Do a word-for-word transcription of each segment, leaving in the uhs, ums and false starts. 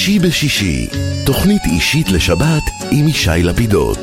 שישי בשישי, תוכנית אישית לשבת עם ישי לפידות.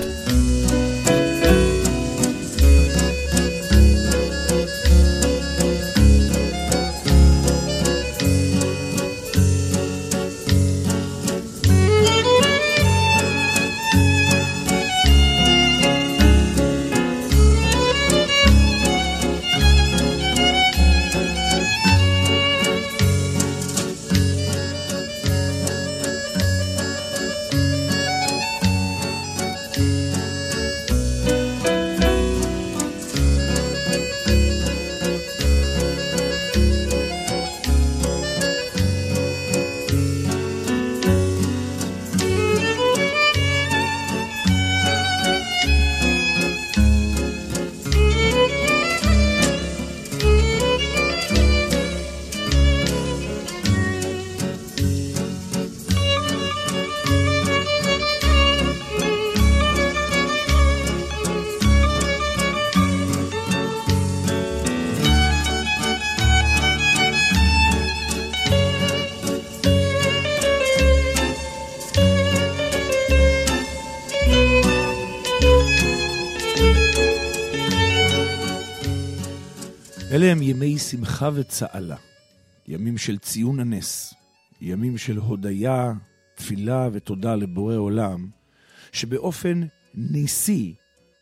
אלה הם ימי שמחה וצעלה, ימים של ציון הנס, ימים של הודיה, תפילה ותודה לבורא עולם, שבאופן ניסי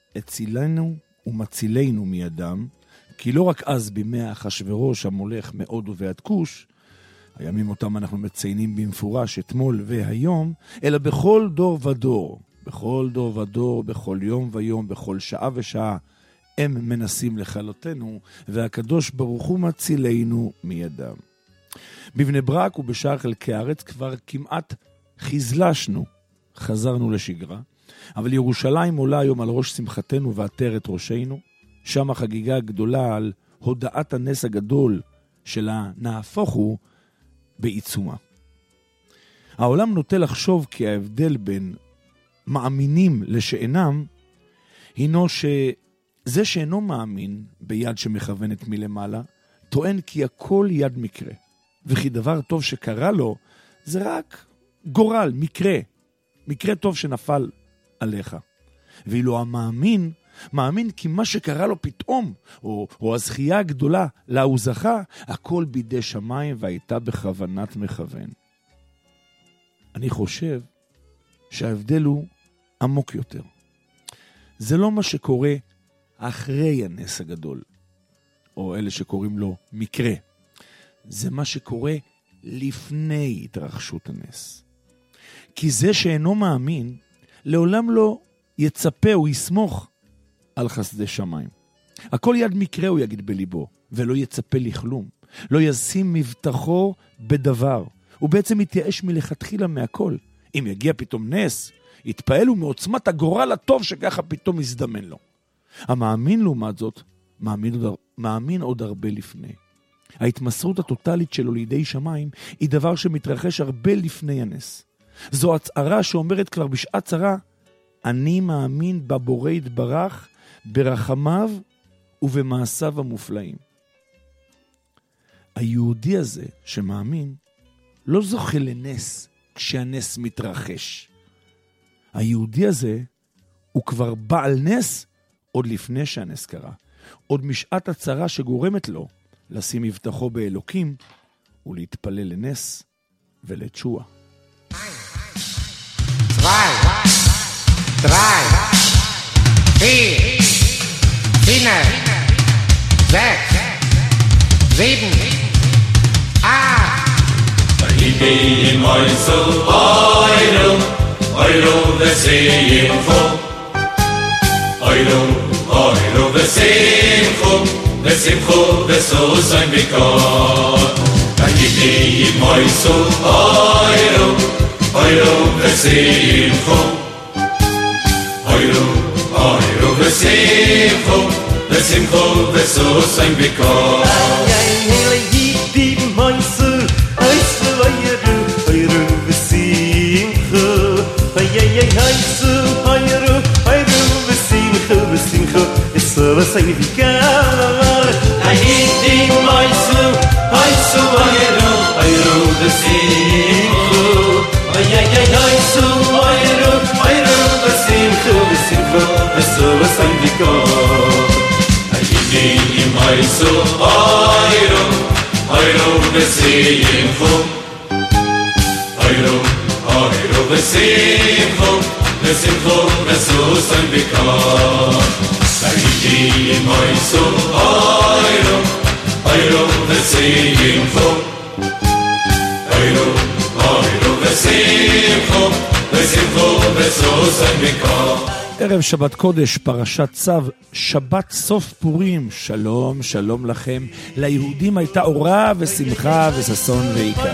הצילנו ומצילנו מידם, כי לא רק אז בימי אחשוורוש המולך מאוד ובעד כוש, הימים אותם אנחנו מציינים במפורש אתמול והיום, אלא בכל דור ודור, בכל דור ודור, בכל יום ויום, בכל שעה ושעה, הם מנסים לחלותנו, והקדוש ברוך הוא מצילנו מידם. בבני ברק ובשאר חלקי הארץ כבר כמעט חזלשנו, חזרנו לשגרה, אבל ירושלים עולה היום על ראש שמחתנו ועטרת ראשנו, שם החגיגה הגדולה על הודעת הנס הגדול שלה נהפוך הוא בעיצומה. העולם נוטה לחשוב כי ההבדל בין מאמינים לשאינם, הינו ש... זה שאינו מאמין ביד שמכוונת מלמעלה, טוען כי הכל יד מקרה, וכי דבר טוב שקרה לו, זה רק גורל, מקרה, מקרה טוב שנפל עליך. ואילו המאמין, מאמין כי מה שקרה לו פתאום, או, או הזכייה הגדולה לה הוא זכה, הכל בידי שמיים והייתה בכוונת מכוון. אני חושב שההבדל הוא עמוק יותר. זה לא מה שקורה אחרי הנס הגדול, או אלה שקוראים לו מקרה. זה מה שקורה לפני התרחשות הנס. כי זה שאינו מאמין, לעולם לא יצפה או יסמוך על חסדי שמיים. הכל יד מקרה הוא יגיד בליבו, ולא יצפה לכלום. לא ישים מבטחו בדבר. הוא בעצם יתייאש מלכתחילה מהכל. אם יגיע פתאום נס, יתפעלו מעוצמת הגורל הטוב שככה פתאום יזדמן לו. המאמין לעומת זאת, מאמין עוד, מאמין עוד הרבה לפני. ההתמסרות הטוטלית שלו לידי שמיים היא דבר שמתרחש הרבה לפני הנס. זו הצהרה שאומרת כבר בשעת צרה, אני מאמין בבורא יתברך, ברחמיו ובמעשיו המופלאים. היהודי הזה שמאמין לא זוכה לנס כשהנס מתרחש. היהודי הזה הוא כבר בעל נס עוד לפני שהנס קרה, עוד משעת הצרה שגורמת לו לשים מבטחו באלוקים ולהתפלל לנס ולתשועה. zwei, drei, vier, fünf, sechs, sieben, acht. Vayike Moisel Oiro, Oiro v'Simcho, Oiro, Oiro v'Simcho, v'Simcho v'Sosain v'Kol. Vayike Moisel Oiro, Oiro v'Simcho, Oiro, Oiro v'Simcho, v'Simcho v'Sosain v'Kol. Significar Haiti Moisu Moisu Ayro Ayro V'Simcho moisu oiro oiro besimcho oiro oiro besimcho besimcho besusan bikor Saiti moisu oiro oiro besimcho oiro oiro besimcho besimcho besusan bikor ערב שבת קודש, פרשת צו, שבת סוף פורים, שלום, שלום לכם. ליהודים הייתה אורה ושמחה וששון ועיקר.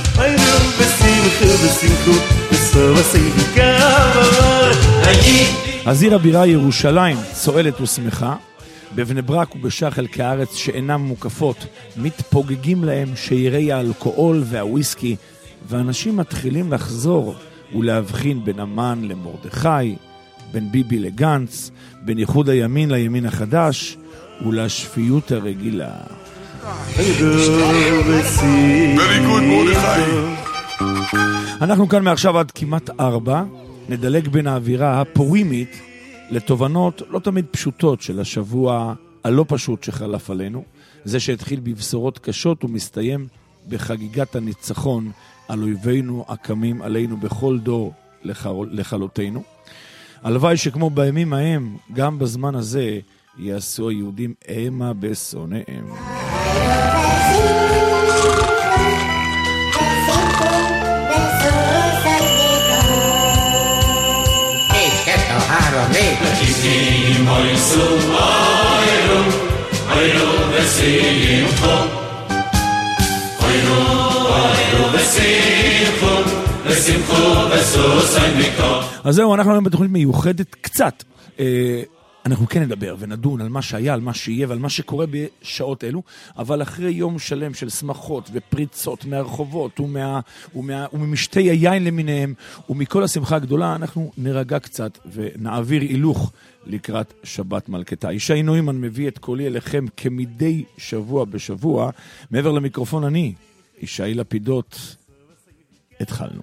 אז עיר הבירה ירושלים צועלת ושמחה. בבני ברק ובשאר חלקי הארץ שאינם מוקפות, מתפוגגים להם שירי האלכוהול והוויסקי, ואנשים מתחילים לחזור ולהבחין בין המן למרדכי, בין ביבי לגנץ, בין ייחוד הימין לימין החדש, ולשפיות הרגילה. אנחנו כאן מעכשיו עד כמעט ארבע, נדלג בין האווירה הפורימית לתובנות לא תמיד פשוטות של השבוע הלא פשוט שחלף עלינו, זה שהתחיל בבשורות קשות ומסתיים בחגיגת הניצחון על אויבינו הקמים עלינו בכל דור לכלותנו. הלוואי שכמו בימים ההם, גם בזמן הזה, יעשו היהודים אימה בשונאיהם. אז זהו, אנחנו היום בתוכנית מיוחדת קצת. אנחנו כן נדבר ונדון על מה שהיה, על מה שיהיה ועל מה שקורה בשעות אלו, אבל אחרי יום שלם של שמחות ופריצות מהרחובות ומה, ומה, וממשתי היין למיניהם ומכל השמחה הגדולה, אנחנו נרגע קצת ונעביר הילוך לקראת שבת מלכתה. ישי נוימן מביא את קולי אליכם כמדי שבוע בשבוע. מעבר למיקרופון אני, ישי לפידות. התחלנו.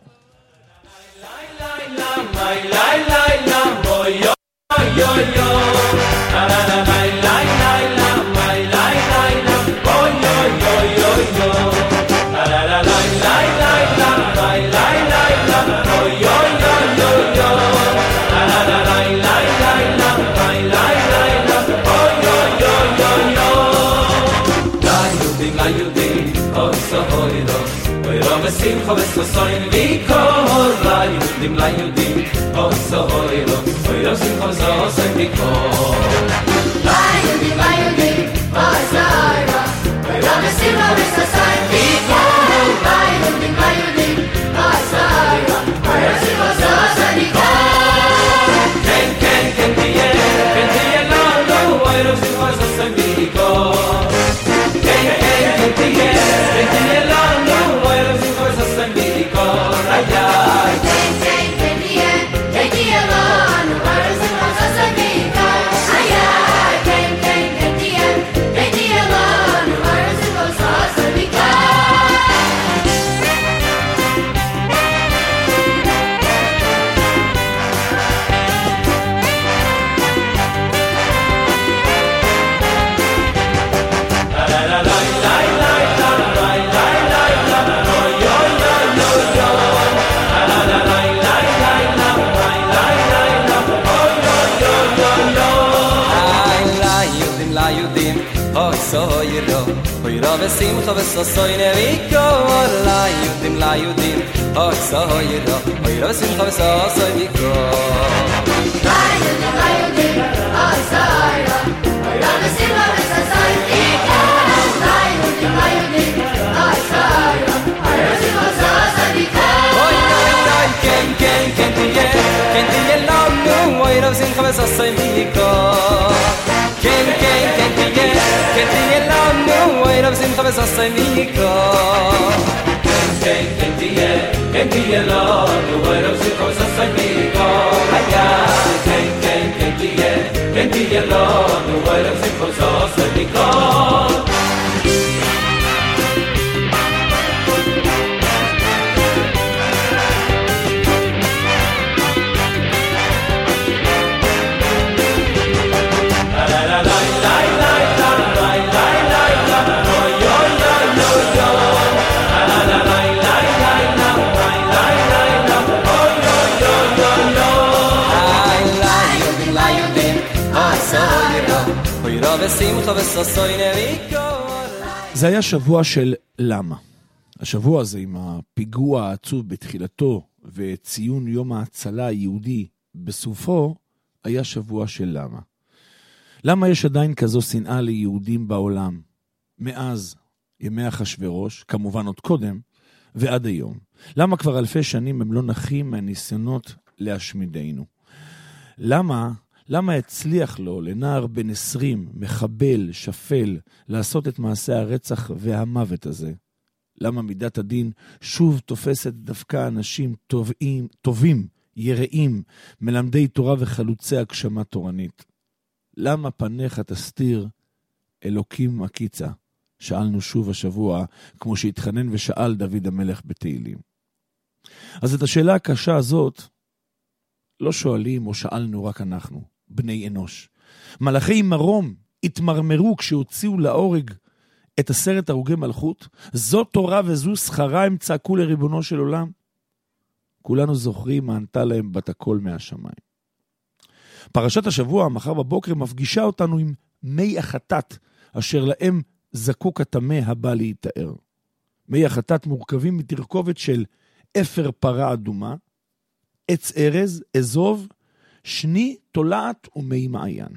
Simcha v'sosoin v'kor L'ayudim, l'ayudim, osoiro Oiro simcha v'sosoin v'kor L'ayudim, l'ayudim, osoiro Oiro simcha v'sosoin v'kor L'ayudim, l'ayudim, osoiro Oiro simcha v'sosoin v'kor Ken, ken, ken tiye, ken tiye lalo Oiro simcha v'sosoin v'kor Ken, ken, ken tiye, ken tiye lalo Oiro simcha Simcha v'sosoin v'kor L'ayudim, l'ayudim, osoiro Oiro simcha v'sosoin v'kor L'ayudim, l'ayudim, osoiro Oiro simcha v'sosoin v'kor L'ayudim, l'ayudim, osoiro Oiro simcha v'sosoin v'kor Oy, oy, oy, ken, ken, ken tiye Ken tiye lamu Oiro simcha v'sosoin v'kor Ken, ken, ken tiye Ken tiye lamu Oiro simcha v'sosoin v'kor Ken, ken, ken tiye Ken tiye lamu Oiro simcha v'sosoin v'kor Hayay, ken, ken, ken tiye Ken tiye lamu Oiro simcha v'sosoin v'kor La la la la la la la la ושמחה וששון וכל. זה היה שבוע של למה. השבוע הזה עם הפיגוע העצוב בתחילתו וציון יום ההצלה היהודי בסופו, היה שבוע של למה. למה יש עדיין כזו שנאה ליהודים בעולם? מאז ימי אחשוורוש, כמובן עוד קודם, ועד היום. למה כבר אלפי שנים הם לא נחים מהניסיונות להשמידנו? למה, למה הצליח לו לנער בן עשרים, מחבל, שפל, לעשות את מעשה הרצח והמוות הזה? למה מידת הדין שוב תופסת דווקא אנשים טובים, טובים, יראים, מלמדי תורה וחלוצי הגשמה תורנית? למה פניך תסתיר אלוקים הקיצה? שאלנו שוב השבוע, כמו שהתחנן ושאל דוד המלך בתהילים. אז את השאלה הקשה הזאת לא שואלים או שאלנו רק אנחנו, בני אנוש. מלאכי מרום התמרמרו כשהוציאו להורג את עשרת הרוגי מלכות. זו תורה וזו שכרה, הם צעקו לריבונו של עולם. כולנו זוכרים מה ענתה להם בת הקול מהשמיים. פרשת השבוע, מחר בבוקר, מפגישה אותנו עם מי החטאת, אשר להם זקוק הטמא הבא להתאר. מי החטאת מורכבים מתרכובת של אפר פרה אדומה, עץ ארז, אזוב, שני, תולעת ומי מעיין.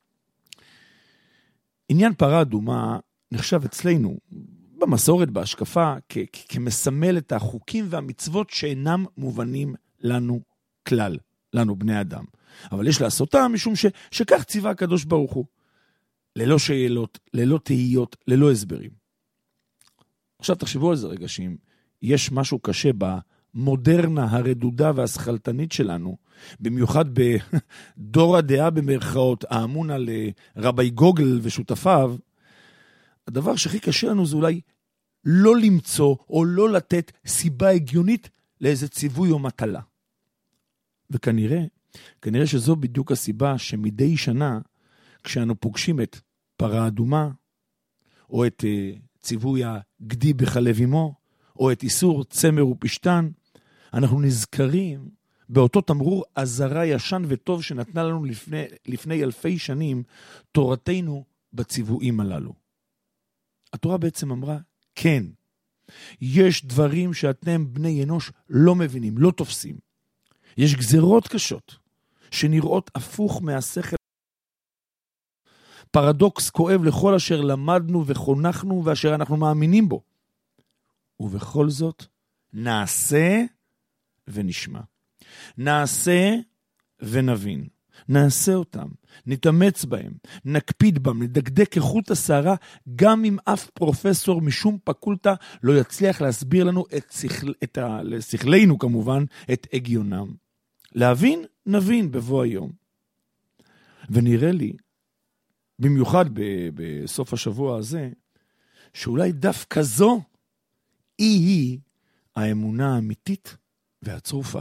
עניין פרה אדומה נחשב אצלנו, במסורת, בהשקפה, כ- כ- כמסמל את החוקים והמצוות שאינם מובנים לנו כלל, לנו בני אדם. אבל יש לעשותם משום ש- שכך ציווה הקדוש ברוך הוא. ללא שאלות, ללא תהיות, ללא הסברים. עכשיו תחשבו על זה רגע, שאם יש משהו קשה במודרנה הרדודה והסכלתנית שלנו, במיוחד בדור הדעה במרכאות, האמון על רבי גוגל ושותפיו, הדבר שהכי קשה לנו זה אולי לא למצוא או לא לתת סיבה הגיונית לאיזה ציווי או מטלה. וכנראה, כנראה שזו בדיוק הסיבה שמדי שנה, כשאנו פוגשים את פרה אדומה, או את uh, ציווי הגדי בחלב אמו, או את איסור צמר ופשטן, אנחנו נזכרים באותו תמרור אזהרה ישן וטוב שנתנה לנו לפני, לפני אלפי שנים תורתנו בציוויים הללו. התורה בעצם אמרה, כן, יש דברים שאתם בני אנוש לא מבינים, לא תופסים. יש גזרות קשות שנראות הפוך מהשכל. פרדוקס כואב לכל אשר למדנו וחונכנו ואשר אנחנו מאמינים בו. ובכל זאת, נעשה ונשמע. נעשה ונבין. נעשה אותם, נתאמץ בהם, נקפיד בהם, נדקדק כחוט השערה, גם אם אף פרופסור משום פקולטה לא יצליח להסביר לנו את, שכל, את ה, לשכלנו כמובן, את הגיונם. להבין, נבין בבוא היום. ונראה לי, במיוחד ב- בסוף השבוע הזה, שאולי דווקא זו היא האמונה האמיתית והצרופה.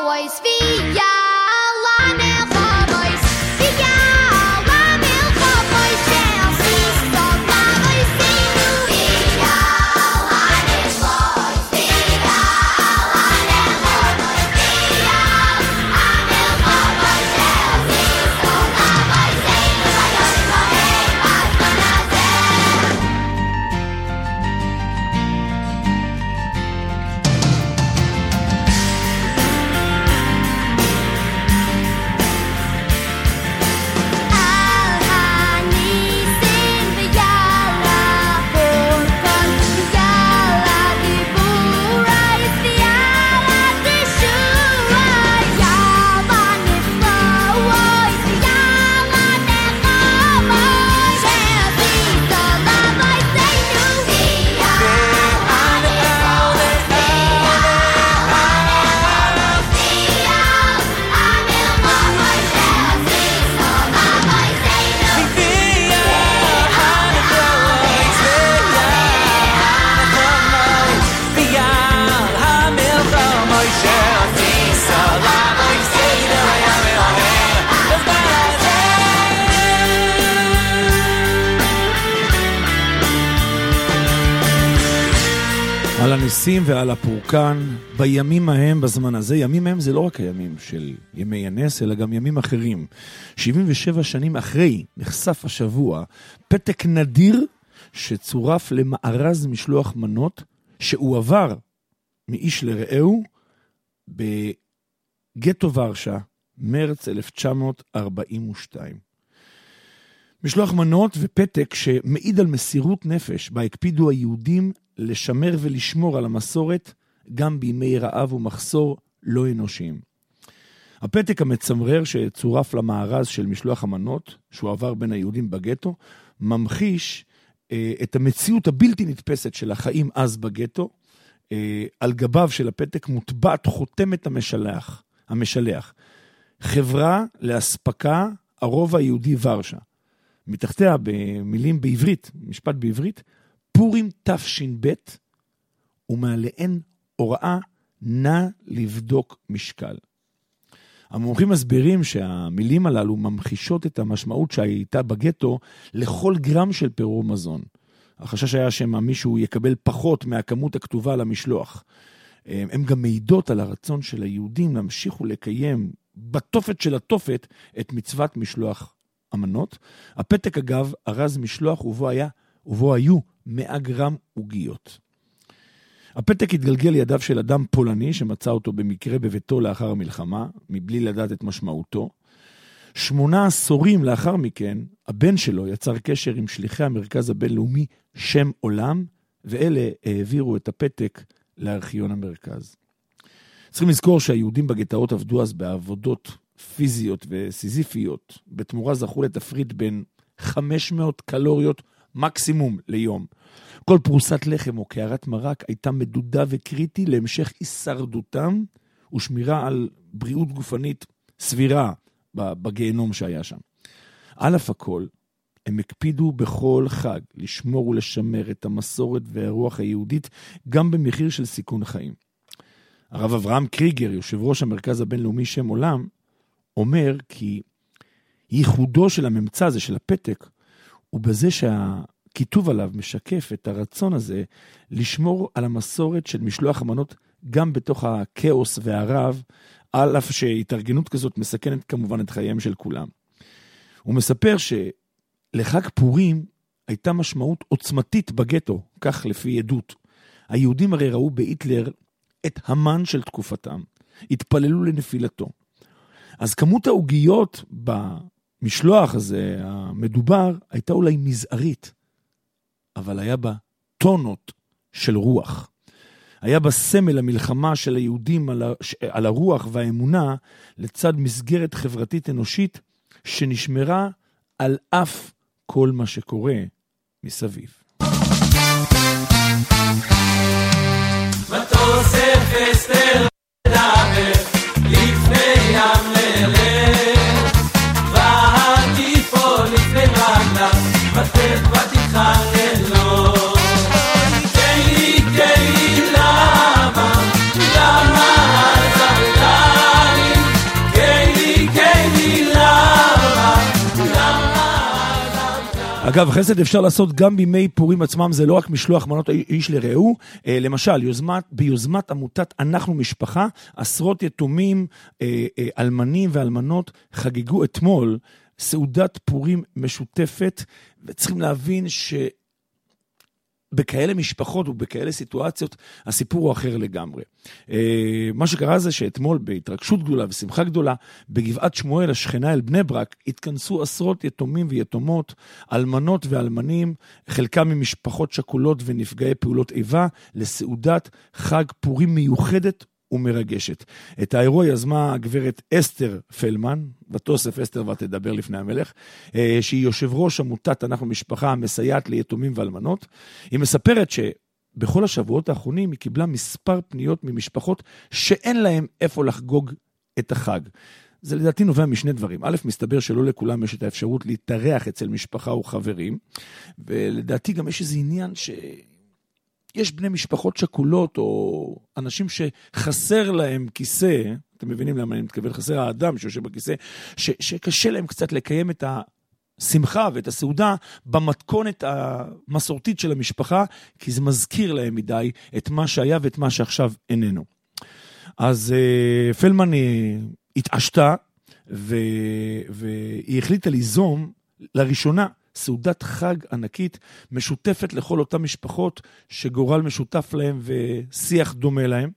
על הניסים ועל הפורקן, בימים ההם, בזמן הזה, ימים ההם זה לא רק הימים של ימי הנס, אלא גם ימים אחרים. שבעים ושבע שנים אחרי נחשף השבוע פתק נדיר שצורף למארז משלוח מנות, שהוא עבר מאיש לרעהו בגטו ורשה, מרץ אלף תשע מאות ארבעים ושתיים. משלוח מנות ופתק שמעיד על מסירות נפש, בה הקפידו היהודים לשמר ולשמור על המסורת גם בימי רעב ומחסור לא אנושיים. הפתק המצמרר שצורף למארז של משלוח המנות, שהוא עבר בין היהודים בגטו, ממחיש אה, את המציאות הבלתי נתפסת של החיים אז בגטו. אה, על גביו של הפתק מוטבעת חותמת המשלח, המשלח. חברה להספקה הרובע היהודי ורשה. מתחתיה במילים בעברית, משפט בעברית, פורים תש"ב, ומעליהן הוראה נא לבדוק משקל. המומחים מסבירים שהמילים הללו ממחישות את המשמעות שהייתה בגטו לכל גרם של פירור מזון. החשש היה שמה מישהו יקבל פחות מהכמות הכתובה על המשלוח. הם גם מעידות על הרצון של היהודים להמשיך ולקיים בתופת של התופת את מצוות משלוח המנות. הפתק אגב ארז משלוח ובו היה ובו היו מאה גרם עוגיות. הפתק התגלגל לידיו של אדם פולני שמצא אותו במקרה בביתו לאחר המלחמה, מבלי לדעת את משמעותו. שמונה עשורים לאחר מכן, הבן שלו יצר קשר עם שליחי המרכז הבינלאומי שם עולם, ואלה העבירו את הפתק לארכיון המרכז. צריכים לזכור שהיהודים בגטאות עבדו אז בעבודות פיזיות וסיזיפיות, בתמורה זכו לתפריט בין חמש מאות קלוריות מקסימום ליום. כל פרוסת לחם או קערת מרק הייתה מדודה וקריטי להמשך הישרדותם ושמירה על בריאות גופנית סבירה בגיהנום שהיה שם. על אף הכל, הם הקפידו בכל חג לשמור ולשמר את המסורת והרוח היהודית גם במחיר של סיכון חיים. הרב אברהם קריגר, יושב ראש המרכז הבינלאומי שם עולם, אומר כי ייחודו של הממצא הזה של הפתק הוא בזה שהכיתוב עליו משקף את הרצון הזה לשמור על המסורת של משלוח המנות גם בתוך הכאוס והרב, על אף שהתארגנות כזאת מסכנת כמובן את חייהם של כולם. הוא מספר שלחג פורים הייתה משמעות עוצמתית בגטו, כך לפי עדות. היהודים הרי ראו בהיטלר את המן של תקופתם, התפללו לנפילתו. אז כמות העוגיות במשלוח הזה המדובר הייתה אולי מזערית, אבל היה בה טונות של רוח. היה בה סמל המלחמה של היהודים על, ה... על הרוח והאמונה לצד מסגרת חברתית אנושית שנשמרה על אף כל מה שקורה מסביב. מטוס אפסטר דבר לפני ים ללב והטיפו לפני רגלה ותת ותתחן אלו תן לי תן לי למה למה עזבת אגב, חסד אפשר לעשות גם בימי פורים עצמם, זה לא רק משלוח מנות איש לרעהו, למשל, יוזמת, ביוזמת עמותת אנחנו משפחה, עשרות יתומים, אלמנים ואלמנות חגגו אתמול סעודת פורים משותפת, וצריכים להבין ש... בכאלה משפחות ובכאלה סיטואציות, הסיפור הוא אחר לגמרי. מה שקרה זה שאתמול בהתרגשות גדולה ושמחה גדולה, בגבעת שמואל השכנה אל בני ברק, התכנסו עשרות יתומים ויתומות, אלמנות ואלמנים, חלקם ממשפחות שכולות ונפגעי פעולות איבה, לסעודת חג פורים מיוחדת ומרגשת. את האירוע יזמה הגברת אסתר פלמן, בתוסף אסתר ותדבר לפני המלך, שהיא יושב ראש עמותת אנחנו משפחה המסייעת ליתומים ואלמנות. היא מספרת שבכל השבועות האחרונים היא קיבלה מספר פניות ממשפחות שאין להם איפה לחגוג את החג. זה לדעתי נובע משני דברים. א', מסתבר שלא לכולם יש את האפשרות להתארח אצל משפחה או חברים, ולדעתי גם יש איזה עניין ש... יש בני משפחות שכולות, או אנשים שחסר להם כיסא, אתם מבינים למה אני מתכוון, חסר האדם שיושב בכיסא, ש, שקשה להם קצת לקיים את השמחה ואת הסעודה במתכונת המסורתית של המשפחה, כי זה מזכיר להם מדי את מה שהיה ואת מה שעכשיו איננו. אז uh, פלמן התעשתה, ו, והיא החליטה ליזום לראשונה, סעודת חג ענקית משותפת לכל אותם משפחות שגורל משותף להם ושיח דומה להם.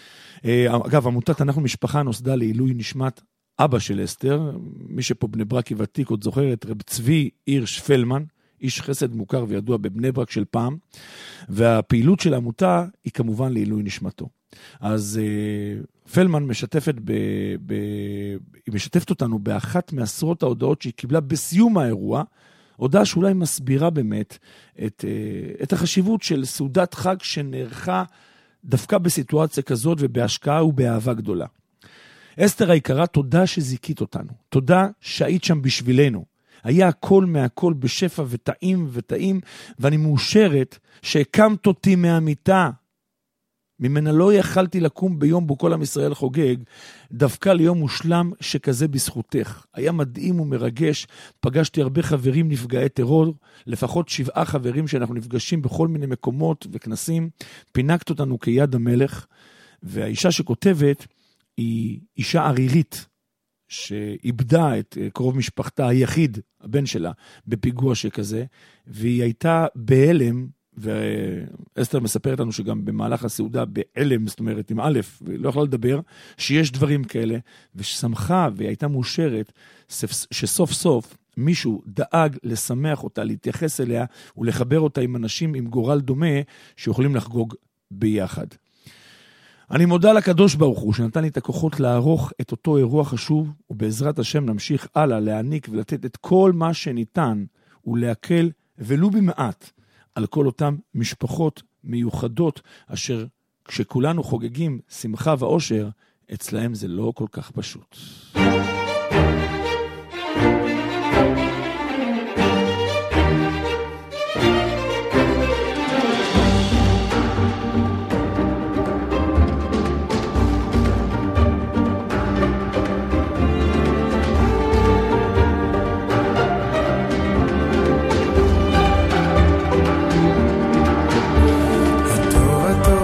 אגב, עמותת אנחנו משפחה נוסדה לעילוי נשמת אבא של אסתר, מי שפה בני ברקי ותיק עוד זוכר את רב צבי הירש פלמן, איש חסד מוכר וידוע בבני ברק של פעם, והפעילות של העמותה היא כמובן לעילוי נשמתו. אז פלמן משתפת, ב, ב, היא משתפת אותנו באחת מעשרות ההודעות שהיא קיבלה בסיום האירוע, הודעה שאולי מסבירה באמת את, את החשיבות של סעודת חג שנערכה דווקא בסיטואציה כזאת ובהשקעה ובאהבה גדולה. אסתר היקרה, תודה שזיקית אותנו. תודה שהיית שם בשבילנו. היה הכל מהכל בשפע וטעים וטעים, ואני מאושרת שהקמת אותי מהמיטה. ממנה לא יכלתי לקום ביום בו כל עם ישראל חוגג, דווקא ליום מושלם שכזה בזכותך. היה מדהים ומרגש, פגשתי הרבה חברים נפגעי טרור, לפחות שבעה חברים שאנחנו נפגשים בכל מיני מקומות וכנסים, פינקת אותנו כיד המלך, והאישה שכותבת היא אישה ערירית, שאיבדה את קרוב משפחתה היחיד, הבן שלה, בפיגוע שכזה, והיא הייתה בהלם, ואסתר מספרת לנו שגם במהלך הסעודה בהלם, זאת אומרת עם א', לא יכולה לדבר, שיש דברים כאלה, וששמחה והיא הייתה מאושרת, שסוף סוף מישהו דאג לשמח אותה, להתייחס אליה, ולחבר אותה עם אנשים עם גורל דומה, שיכולים לחגוג ביחד. אני מודה לקדוש ברוך הוא, שנתן לי את הכוחות לערוך את אותו אירוע חשוב, ובעזרת השם נמשיך הלאה, להעניק ולתת את כל מה שניתן, ולהקל ולו במעט, על כל אותם משפחות מיוחדות, אשר כשכולנו חוגגים שמחה ואושר, אצלהם זה לא כל כך פשוט.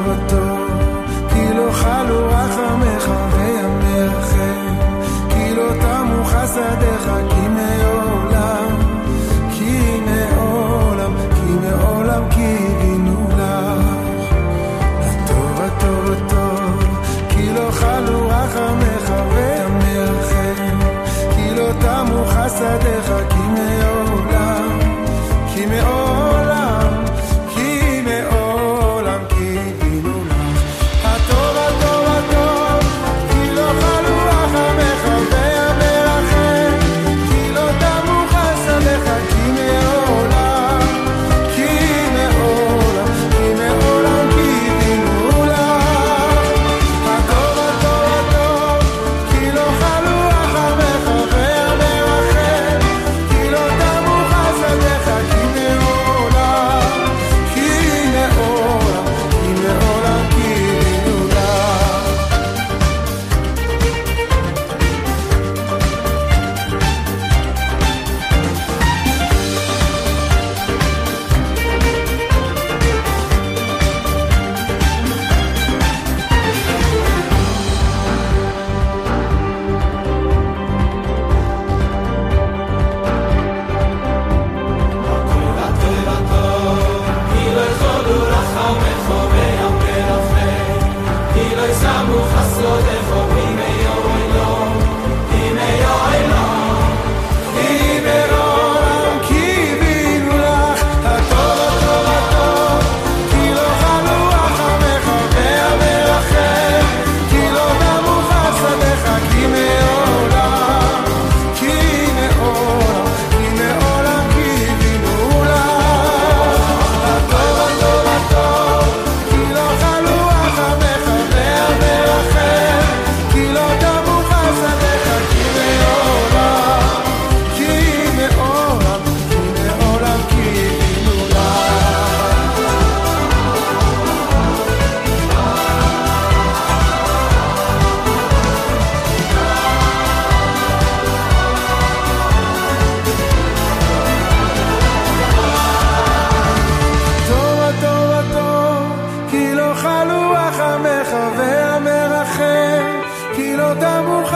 כי לא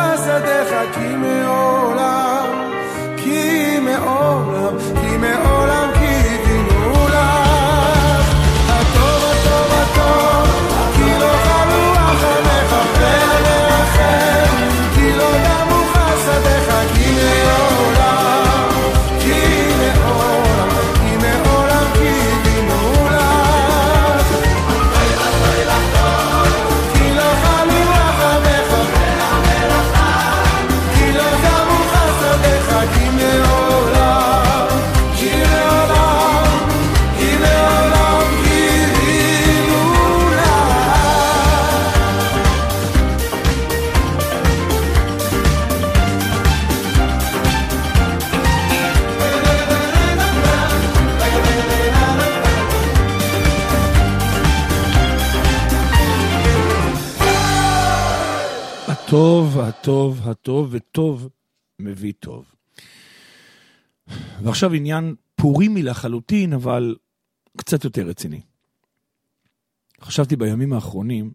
חסדיך כי מעולם, כי מעולם, כי מעולם קיווינו לך. הטוב הטוב הטוב, כי לא חלו רחמיך ולרחם, כי לא דמו חסדיך כי מעולם, כי מעולם, כי מעולם קיווינו לך. כי לא חלו רחמיך כי לא דמו חסדיך כי מעולם, כי מעולם, כי מעולם קיווינו לך. הטוב, הטוב, הטוב, וטוב מביא טוב. ועכשיו עניין פורימי לחלוטין, אבל קצת יותר רציני. חשבתי בימים האחרונים,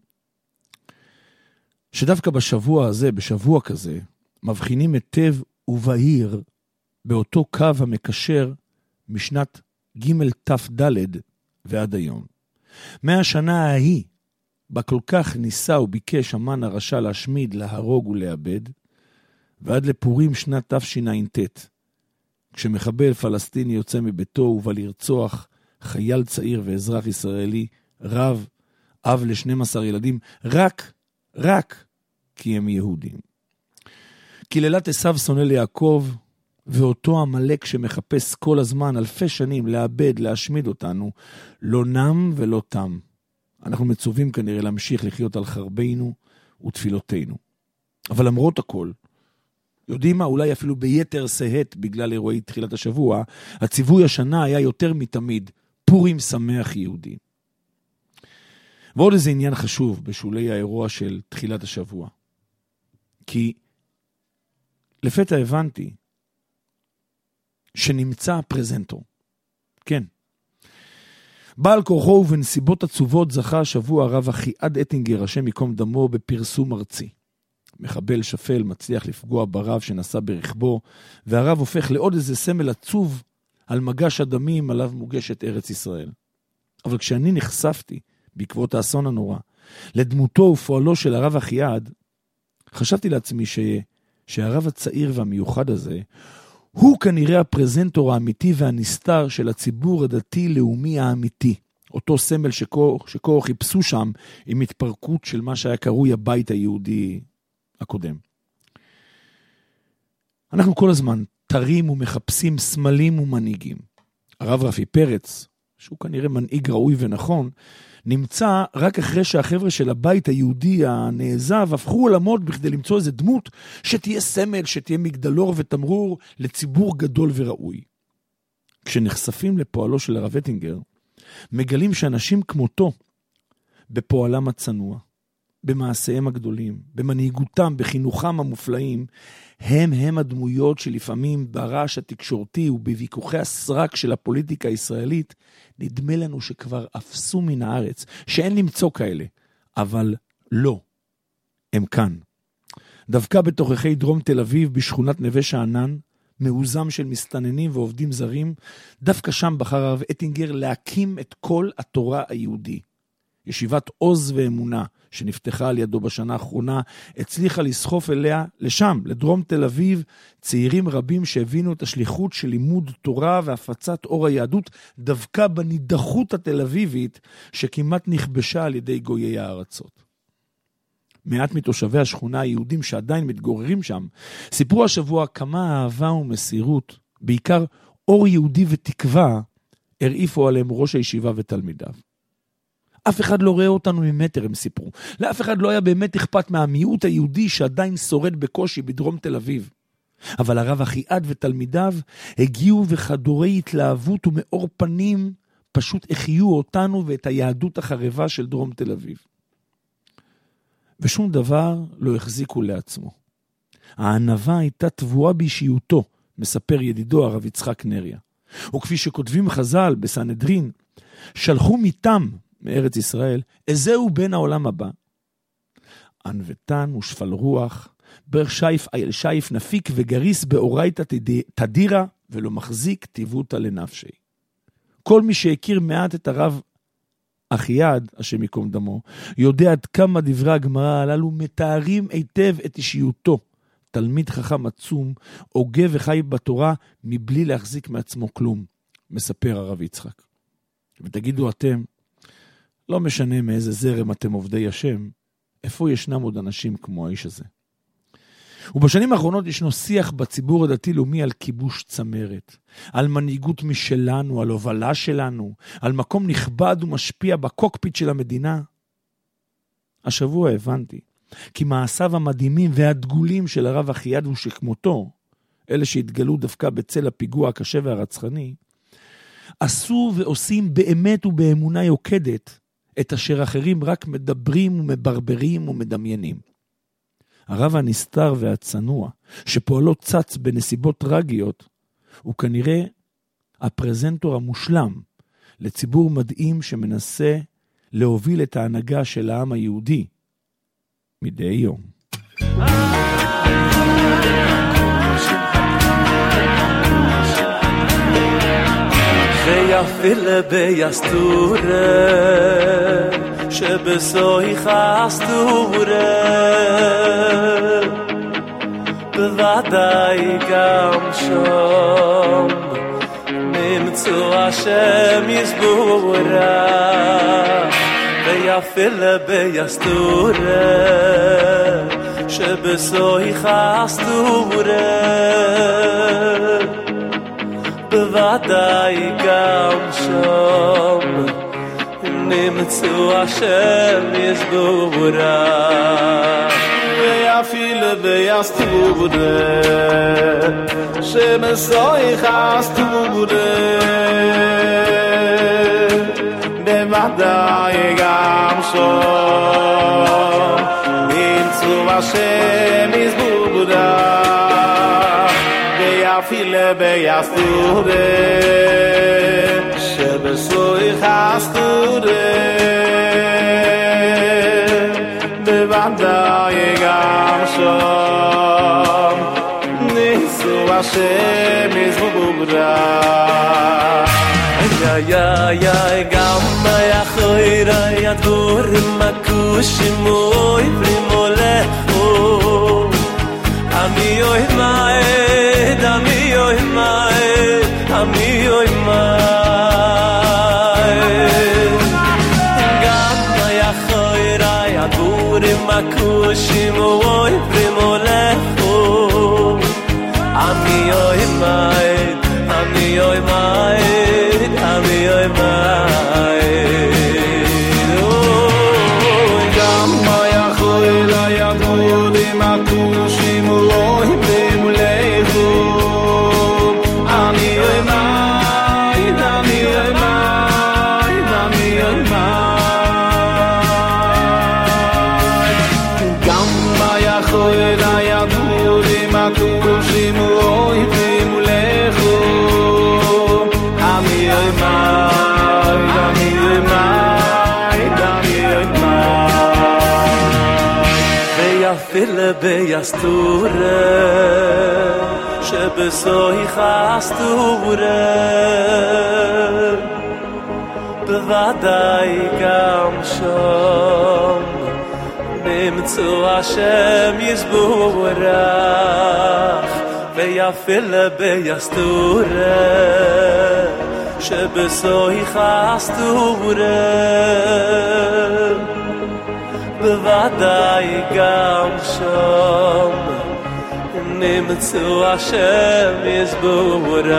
שדווקא בשבוע הזה, בשבוע כזה, מבחינים היטב ובהיר באותו קו המקשר משנת ג' ת' ד' ועד היום. מהשנה ההיא, בה כל כך ניסה וביקש המן הרשע להשמיד, להרוג ולאבד, ועד לפורים שנת תשע"ט, כשמחבל פלסטיני יוצא מביתו ובא לרצוח חייל צעיר ואזרח ישראלי, רב, אב ל-שנים עשר ילדים, רק, רק כי הם יהודים. קללת עשיו שונא ליעקב, ואותו המלאק שמחפש כל הזמן, אלפי שנים, לאבד, להשמיד אותנו, לא נם ולא תם. אנחנו מצווים כנראה להמשיך לחיות על חרבינו ותפילותינו. אבל למרות הכל, יודעים מה? אולי אפילו ביתר שאת בגלל אירועי תחילת השבוע, הציווי השנה היה יותר מתמיד, פורים שמח יהודי. ועוד איזה עניין חשוב בשולי האירוע של תחילת השבוע. כי לפתע הבנתי שנמצא הפרזנטור. כן. בעל כורחו ובנסיבות עצובות זכה השבוע הרב אחיעד אטינגר, השם יקום דמו, בפרסום ארצי. מחבל שפל מצליח לפגוע ברב שנסע ברכבו, והרב הופך לעוד איזה סמל עצוב על מגש הדמים עליו מוגשת ארץ ישראל. אבל כשאני נחשפתי בעקבות האסון הנורא לדמותו ופועלו של הרב אחיעד, חשבתי לעצמי ש... שהרב הצעיר והמיוחד הזה הוא כנראה הפרזנטור האמיתי והנסתר של הציבור הדתי-לאומי האמיתי. אותו סמל שכה חיפשו שם עם התפרקות של מה שהיה קרוי הבית היהודי הקודם. אנחנו כל הזמן תרים ומחפשים סמלים ומנהיגים. הרב רפי פרץ, שהוא כנראה מנהיג ראוי ונכון, נמצא רק אחרי שהחבר'ה של הבית היהודי הנעזב הפכו עולמות בכדי למצוא איזה דמות שתהיה סמל, שתהיה מגדלור ותמרור לציבור גדול וראוי. כשנחשפים לפועלו של הרב אטינגר, מגלים שאנשים כמותו, בפועלם הצנוע, במעשיהם הגדולים, במנהיגותם, בחינוכם המופלאים, הם הם הדמויות שלפעמים ברעש התקשורתי ובוויכוחי הסרק של הפוליטיקה הישראלית, נדמה לנו שכבר אפסו מן הארץ, שאין למצוא כאלה, אבל לא, הם כאן. דווקא בתוככי דרום תל אביב, בשכונת נווה שאנן, מאוזם של מסתננים ועובדים זרים, דווקא שם בחר הרב אטינגר להקים את כל התורה היהודי. ישיבת עוז ואמונה, שנפתחה על ידו בשנה האחרונה, הצליחה לסחוף אליה, לשם, לדרום תל אביב, צעירים רבים שהבינו את השליחות של לימוד תורה והפצת אור היהדות, דווקא בנידחות התל אביבית, שכמעט נכבשה על ידי גויי הארצות. מעט מתושבי השכונה היהודים שעדיין מתגוררים שם, סיפרו השבוע כמה אהבה ומסירות, בעיקר אור יהודי ותקווה, הרעיפו עליהם ראש הישיבה ותלמידיו. אף אחד לא ראה אותנו ממטר, הם סיפרו. לאף אחד לא היה באמת אכפת מהמיעוט היהודי שעדיין שורד בקושי בדרום תל אביב. אבל הרב אחיעד ותלמידיו הגיעו וחדורי התלהבות ומאור פנים פשוט החיו אותנו ואת היהדות החרבה של דרום תל אביב. ושום דבר לא החזיקו לעצמו. הענווה הייתה טבועה באישיותו, מספר ידידו הרב יצחק נריה. וכפי שכותבים חז"ל בסנהדרין, שלחו מתם מארץ ישראל, איזהו בן העולם הבא. ענוותן ושפל רוח, בר שייף אייל שייף נפיק וגריס באורייתא תדירה ולא מחזיק טיבותא לנפשי. כל מי שהכיר מעט את הרב אחיעד, השם יקום דמו, יודע עד כמה דברי הגמרא הללו מתארים היטב את אישיותו. תלמיד חכם עצום, הוגה וחי בתורה מבלי להחזיק מעצמו כלום, מספר הרב יצחק. ותגידו אתם, לא משנה מאיזה זרם אתם עובדי השם, איפה ישנם עוד אנשים כמו האיש הזה? ובשנים האחרונות ישנו שיח בציבור הדתי-לאומי על כיבוש צמרת, על מנהיגות משלנו, על הובלה שלנו, על מקום נכבד ומשפיע בקוקפיט של המדינה. השבוע הבנתי, כי מעשיו המדהימים והדגולים של הרב אחיעד ושכמותו, אלה שהתגלו דווקא בצל הפיגוע הקשה והרצחני, עשו ועושים באמת ובאמונה יוקדת את אשר אחרים רק מדברים ומברברים ומדמיינים. הרב הנסתר והצנוע, שפועלו צץ בנסיבות טרגיות, הוא כנראה הפרזנטור המושלם לציבור מדהים שמנסה להוביל את ההנהגה של העם היהודי מדי יום. ויפיל ביסטורה שבסויך אסטורה בוודאי גם שם נמצאו השם יסבורה ויפיל ביסטורה שבסויך אסטורה בוודאי גם שם נמצאו השם יסבורה ויפיל ביסטורה שבסויך אסטורה בוודאי גם שם נמצאו השם יסבורה ויפיל ביסטורה שבסויך אסטורה בוודאי גם שם נמצאו השם יסבורה איי איי איי גם היחוירה ידבורים מקושים אוי פרימולכו עמי אוי מאד עמי אוי מאד עמי אוי מאד גם היחוירה ידבורים מקושים אוי פרימולכו עמי אוי מאד עמי אוי מאד עמי אוי מאד גם היחוירה ידבורים מקושים אוי פרימולכו עמי אוי מאד עמי אוי מאד עמי אוי מאד גם היחוירה ידבורים מקושים אוי פרימולכו עמי אוי מאד עמי אוי מאד עמי אוי מאד ויפיל ביסטורה שבסויך אסטורה בוודאי גם שם נמצאו השם יסבורך ויפיל ביסטורה שבסויך אסטורה בוודאי גם שם נמצאו השם יסבורך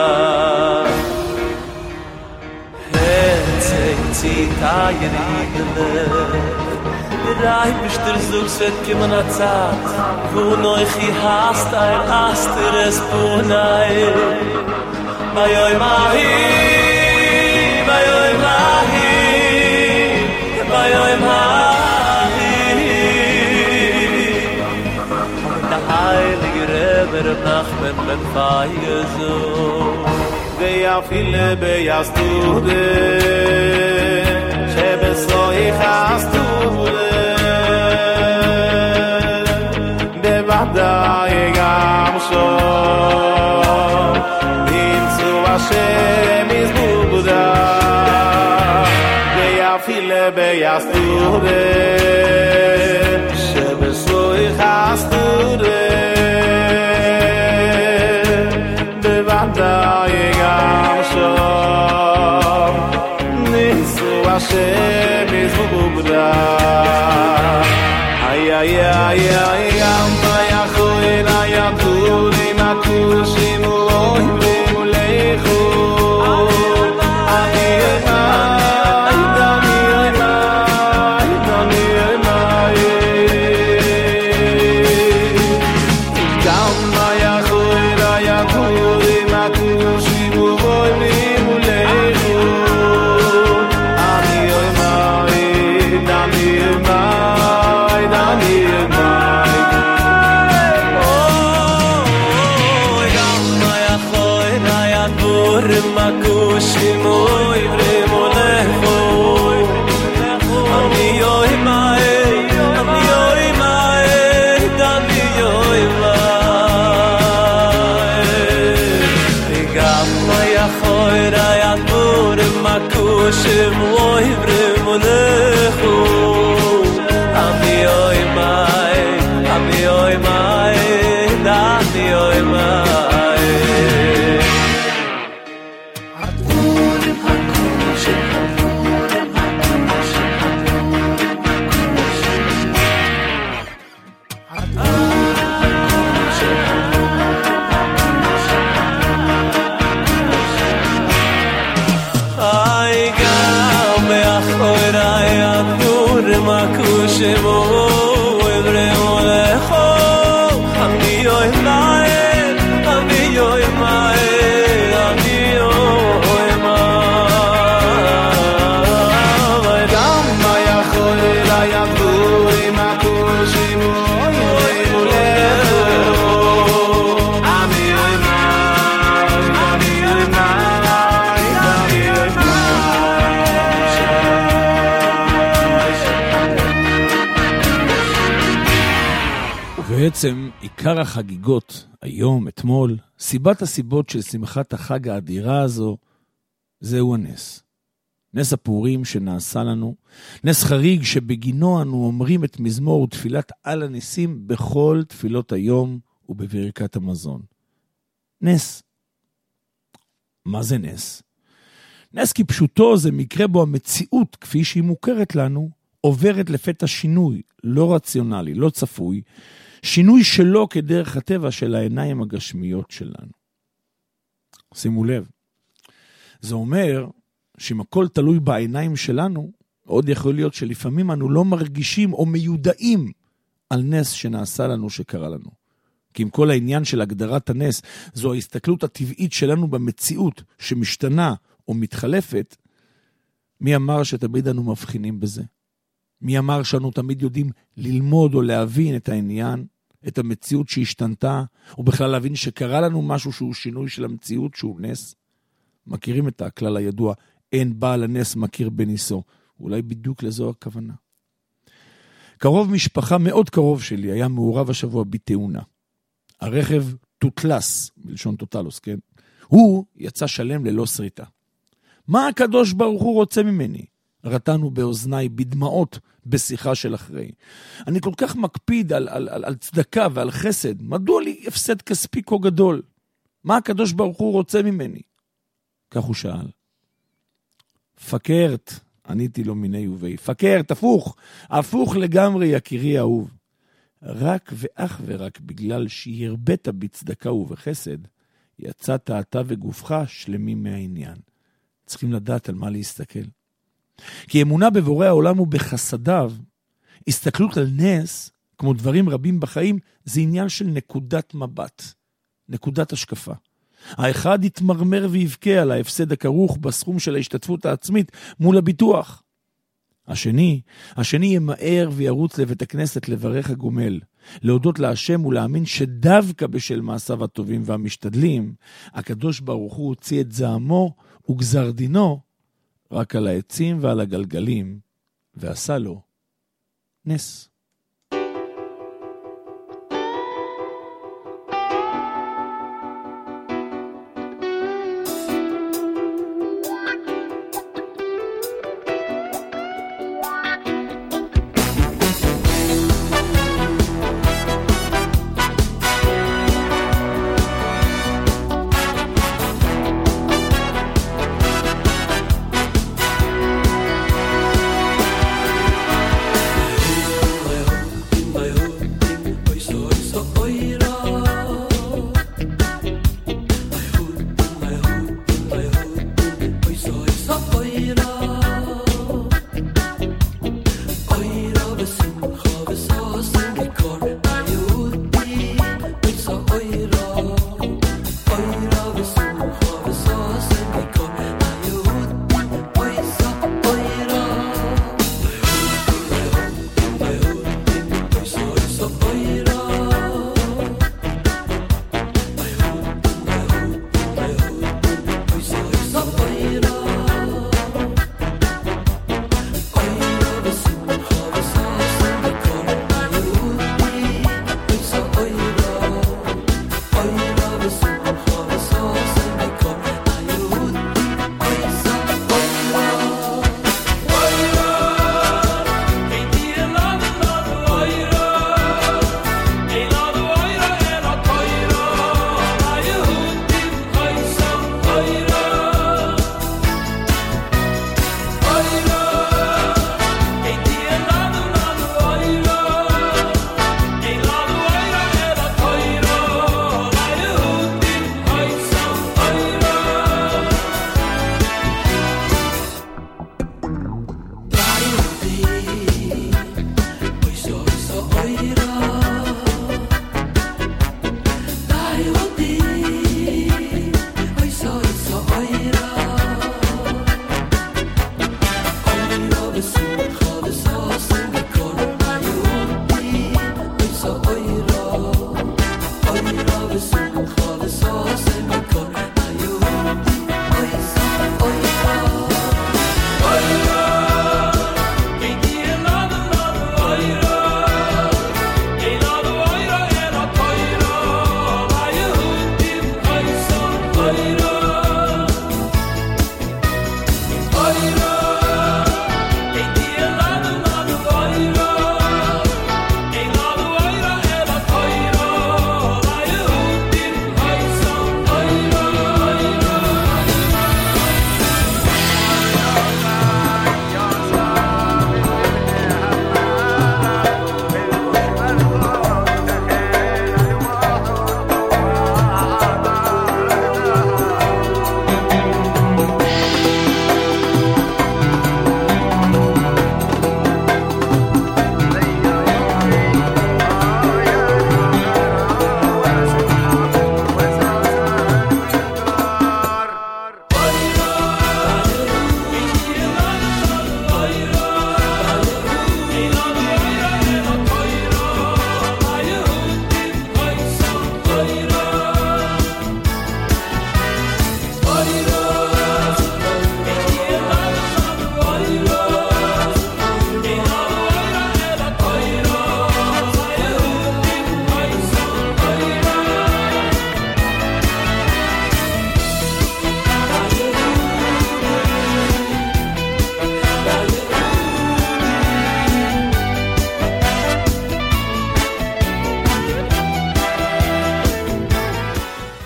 ציטה ירידלך Rai bist der Suchs wird kommen a Zeit Wo neuchi hast ein Asteres Punai Vai oi mahi Vai oi mahi Vai oi mahi Der heilige Rebbe Reb Nachman ben Feiezo ויפיל ביסטורה שבסויך אסטורה בוודאי גם שוב נמצאו השם יזבודה ויפילה ביסטודה שבסוי חסטודה בוודאי גם שוב נמצאו השם יזבודה ay ay ay ay am ya khoina ya tuli na kushimu oy lecho ay ay dami ay dami ay am ya khoina ya tuli na kushimu oy lecho ay ay dami Shimoy vremolecho Ami yoy mae Ami yoy mae Ami yoy mae Gam maya khoira yatur makushimoy vremolecho Ami yoy mae Ami yoy mae Ami yoy mae בעצם עיקר החגיגות היום, אתמול, סיבת הסיבות של שמחת החג האדירה הזו, זהו הנס. נס הפורים שנעשה לנו, נס חריג שבגינו אנו אומרים את מזמור ותפילת על הניסים בכל תפילות היום ובברכת המזון. נס. מה זה נס? נס כפשוטו זה מקרה בו המציאות, כפי שהיא מוכרת לנו, עוברת לפתע שינוי, לא רציונלי, לא צפוי, שינוי שלו כדרך הטבע של העיניים הגשמיות שלנו. שימו לב, זה אומר שאם הכל תלוי בעיניים שלנו, עוד יכול להיות שלפעמים אנו לא מרגישים או מיודעים על נס שנעשה לנו, שקרה לנו. כי עם כל העניין של הגדרת הנס, זו ההסתכלות הטבעית שלנו במציאות שמשתנה או מתחלפת, מי אמר שתמיד אנו מבחינים בזה? מי אמר שאנו תמיד יודעים ללמוד או להבין את העניין, את המציאות שהשתנתה, או בכלל להבין שקרה לנו משהו שהוא שינוי של המציאות, שהוא נס? מכירים את הכלל הידוע, אין בעל הנס מכיר בניסו. אולי בדיוק לזו הכוונה. קרוב משפחה מאוד קרוב שלי היה מעורב השבוע בתאונה. הרכב טוטלס, בלשון טוטלוס, כן? הוא יצא שלם ללא שריטה. מה הקדוש ברוך הוא רוצה ממני? רתנו באוזניי בדמעות בשיחה של אחרי. אני כל כך מקפיד על, על, על, על צדקה ועל חסד. מדוע לי הפסד כספי כה גדול? מה הקדוש ברוך הוא רוצה ממני? כך הוא שאל. פקרת, עניתי לו מיני ובי. פקרת, הפוך, הפוך לגמרי יקירי האהוב. רק ואך ורק בגלל שהרבית בצדקה ובחסד, יצאת אתה וגופך שלמים מהעניין. צריכים לדעת על מה להסתכל. כי אמונה בבורא העולם ובחסדיו, הסתכלות על נס, כמו דברים רבים בחיים, זה עניין של נקודת מבט, נקודת השקפה. האחד יתמרמר ויבכה על ההפסד הכרוך בסכום של ההשתתפות העצמית מול הביטוח. השני, השני ימהר וירוץ לבית הכנסת לברך הגומל, להודות להשם ולהאמין שדווקא בשל מעשיו הטובים והמשתדלים, הקדוש ברוך הוא הוציא את זעמו וגזר דינו רק על העצים ועל הגלגלים, ועשה לו נס.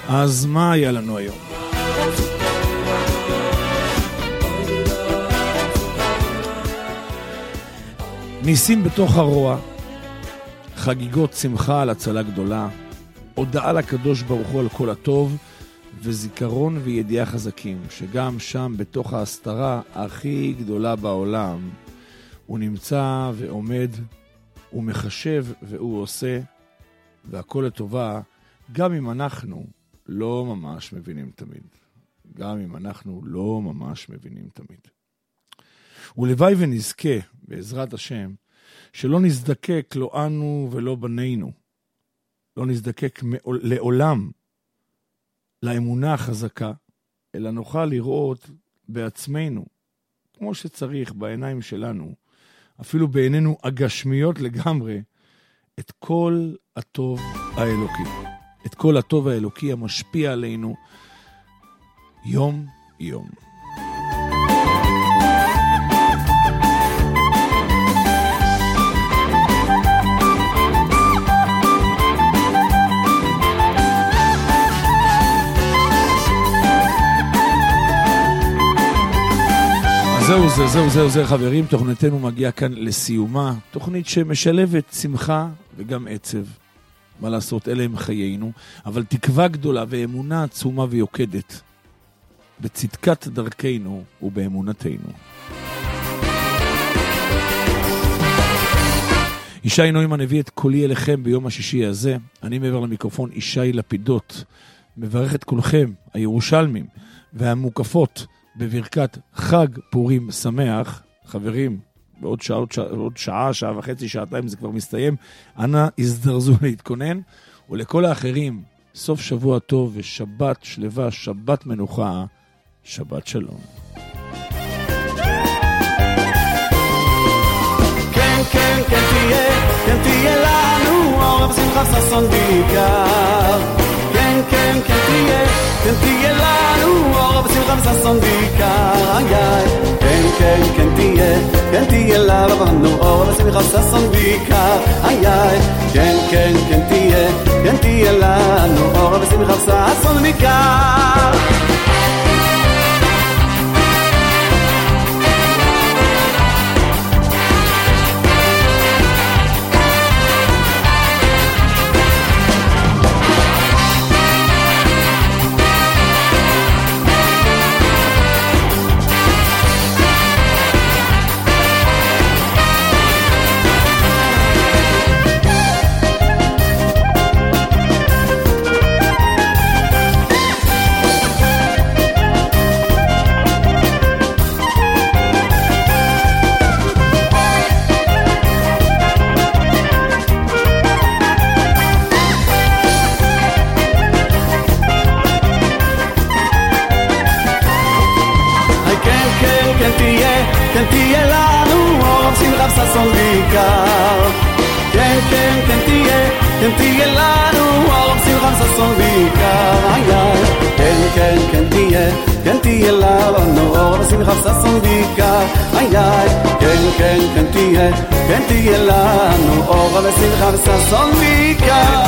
אז מה היה לנו היום? ניסים בתוך הרוע, חגיגות שמחה על הצלה גדולה, הודעה לקדוש ברוך הוא על כל הטוב, וזיכרון וידיעה חזקים, שגם שם בתוך ההסתרה הכי גדולה בעולם, הוא נמצא ועומד, הוא מחשב והוא עושה, והכל לטובה, גם אם אנחנו לא ממש מבינים תמיד. גם אם אנחנו לא ממש מבינים תמיד. ולוואי ונזכה, בעזרת השם, שלא נזדקק לא אנו ולא בנינו, לא נזדקק לעולם לאמונה החזקה, אלא נוכל לראות בעצמנו, כמו שצריך בעיניים שלנו, אפילו בעינינו הגשמיות לגמרי, את כל הטוב האלוקי. את כל הטוב האלוקי המשפיע עלינו יום יום. זהו זה, זהו זהו זה חברים, תוכניתנו מגיעה כאן לסיומה, תוכנית שמשלבת שמחה וגם עצב. מה לעשות, אלה הם חיינו, אבל תקווה גדולה ואמונה עצומה ויוקדת בצדקת דרכנו ובאמונתנו. ישי נוימן הביא את קולי אליכם ביום השישי הזה. אני מעבר למיקרופון ישי לפידות, מברך את כולכם, הירושלמים והמוקפות, בברכת חג פורים שמח. חברים, בעוד שעה, עוד שעה, עוד שעה, שעה וחצי, שעתיים זה כבר מסתיים. אנא הזדרזו להתכונן, ולכל האחרים סוף שבוע טוב ושבת שלווה, שבת מנוחה, שבת שלום. כן, כן, כן תהיה, כן תהיה לנו אור בשמחה ששון בעיקר. כן, כן, כן תהיה, כן תהיה לנו אור בשמחה ששון בעיקר. איי איי, כן, כן, כן תהיה, כן תהיה לנו אור בשמחה ששון בעיקר. איי איי, כן, כן, כן תהיה, כן תהיה לנו אור בשמחה ששון בעיקר. כן תהיה לנו אור בשמחה ששון בעיקר. כן, כן, כן תהיה, כן תהיה לנו אור בשמחה ששון בעיקר. איי איי, כן, כן, כן תהיה, כן תהיה לנו אור בשמחה ששון בעיקר. איי איי, כן, כן, כן תהיה, כן תהיה לנו אור בשמחה ששון בעיקר.